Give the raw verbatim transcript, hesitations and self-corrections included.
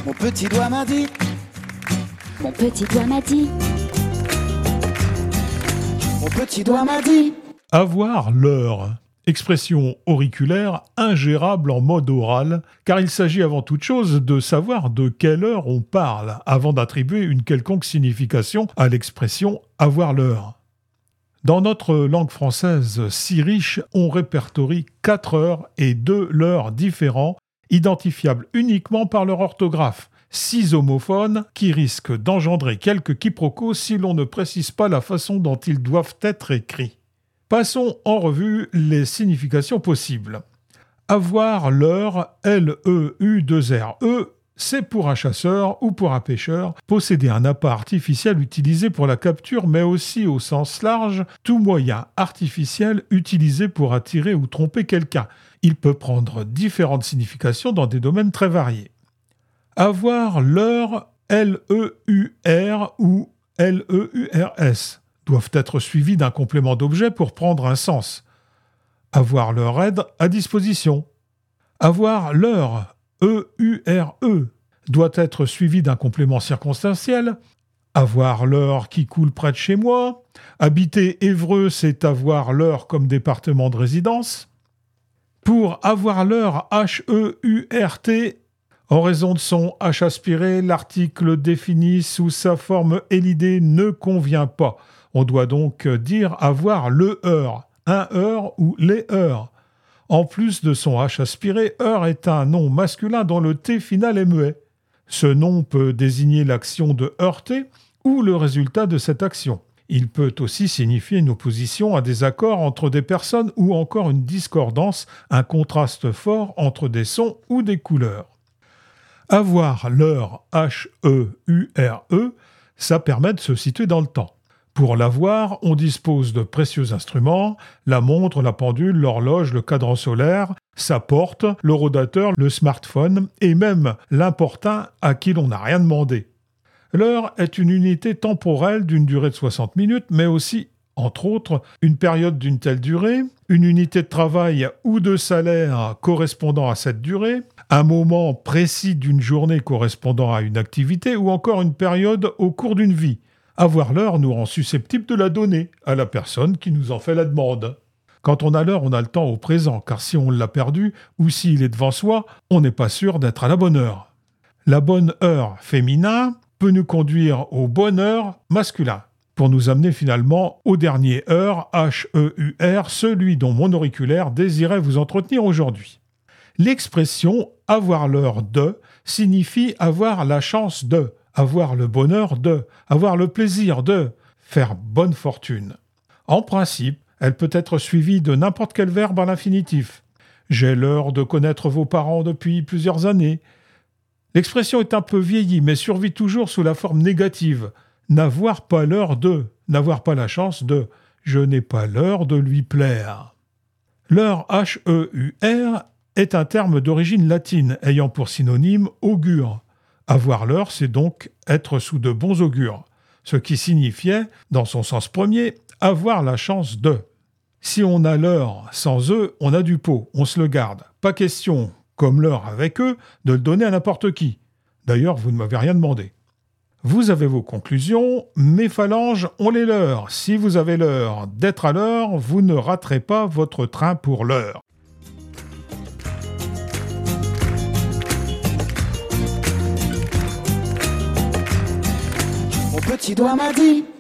Mon petit doigt m'a dit. Mon petit doigt m'a dit. Mon petit doigt m'a dit. Avoir l'heure. Expression auriculaire ingérable en mode oral, car il s'agit avant toute chose de savoir de quelle heure on parle, avant d'attribuer une quelconque signification à l'expression « avoir l'heure ». Dans notre langue française si riche, on répertorie quatre heures et deux l'heure différents, identifiables uniquement par leur orthographe, six homophones qui risquent d'engendrer quelques quiproquos si l'on ne précise pas la façon dont ils doivent être écrits. Passons en revue les significations possibles. Avoir l'heure, L E U deux R E, c'est pour un chasseur ou pour un pêcheur, posséder un appât artificiel utilisé pour la capture, mais aussi au sens large, tout moyen artificiel utilisé pour attirer ou tromper quelqu'un. Il peut prendre différentes significations dans des domaines très variés. Avoir l'heure, L E U R ou L E U R S, doivent être suivis d'un complément d'objet pour prendre un sens. Avoir leur aide à disposition. Avoir l'heure, E U R E, doit être suivi d'un complément circonstanciel. Avoir l'heure qui coule près de chez moi. Habiter Évreux, c'est avoir l'heure comme département de résidence. Pour avoir l'heure, H E U R T, en raison de son H aspiré, l'article défini sous sa forme élidée ne convient pas. On doit donc dire avoir le heure, un heure ou les heures. En plus de son H aspiré, heure est un nom masculin dont le T final est muet. Ce nom peut désigner l'action de heurter ou le résultat de cette action. Il peut aussi signifier une opposition à des accords entre des personnes ou encore une discordance, un contraste fort entre des sons ou des couleurs. Avoir l'heure, H E U R E, ça permet de se situer dans le temps. Pour l'avoir, on dispose de précieux instruments, la montre, la pendule, l'horloge, le cadran solaire, sa porte, le rodateur, le smartphone et même l'importun à qui l'on n'a rien demandé. L'heure est une unité temporelle d'une durée de soixante minutes, mais aussi, entre autres, une période d'une telle durée, une unité de travail ou de salaire correspondant à cette durée, un moment précis d'une journée correspondant à une activité ou encore une période au cours d'une vie. Avoir l'heure nous rend susceptibles de la donner à la personne qui nous en fait la demande. Quand on a l'heure, on a le temps au présent, car si on l'a perdu ou s'il est devant soi, on n'est pas sûr d'être à la bonne heure. La bonne heure féminin peut nous conduire au bonheur masculin, pour nous amener finalement au dernier heure, H E U R, celui dont mon auriculaire désirait vous entretenir aujourd'hui. L'expression « avoir l'heure de » signifie avoir la chance de, avoir le bonheur de, avoir le plaisir de, faire bonne fortune. En principe, elle peut être suivie de n'importe quel verbe à l'infinitif. J'ai l'heure de connaître vos parents depuis plusieurs années. L'expression est un peu vieillie, mais survit toujours sous la forme négative. N'avoir pas l'heure de, n'avoir pas la chance de, je n'ai pas l'heure de lui plaire. L'heure H E U R est un terme d'origine latine ayant pour synonyme augure. Avoir l'heure, c'est donc être sous de bons augures, ce qui signifiait, dans son sens premier, avoir la chance de. Si on a l'heure sans eux, on a du pot, on se le garde. Pas question, comme l'heure avec eux, de le donner à n'importe qui. D'ailleurs, vous ne m'avez rien demandé. Vous avez vos conclusions, mes phalanges ont les leurs. Si vous avez l'heure d'être à l'heure, vous ne raterez pas votre train pour l'heure. Mon petit doigt m'a dit.